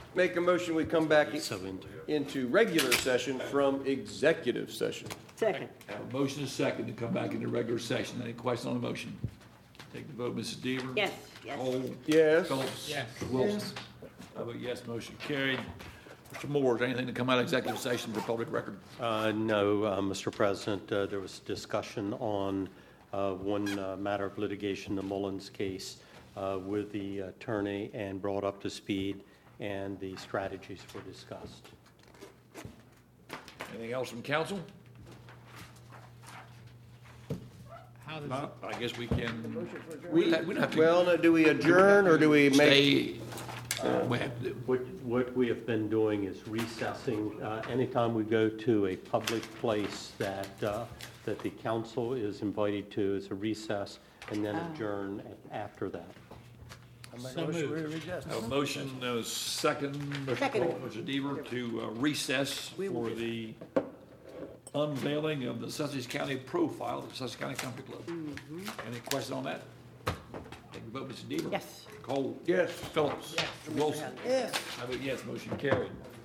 Make a motion, we come back into regular session from executive session. Second. Have a motion is second to come back into regular session. Any questions on the motion? Take the vote, Mrs. Deaver. Yes, yes. Cole. Yes. Phillips. Yes. Wilson. I vote yes, motion carried. Mr. Moore, is there anything to come out of executive session for public record? No, Mr. President. There was discussion on one matter of litigation, the Mullins case, with the attorney and brought up to speed, and the strategies were discussed. Anything else from council? How does Not, I guess we can. We don't have to Well, now, do we adjourn or do we make? stay. We have to- What we have been doing is recessing. Anytime we go to a public place that the council is invited to, is a recess, and then adjourn after that. so moved? A motion, second, Second. Mr. Deaver, to recess for the unveiling of the Sussex County profile of the Sussex County Country Club. Any question on that? Take the vote, Mr. Deaver. Yes. Cole. Yes. Phillips. Wilson. Yes. I vote yes, motion carried.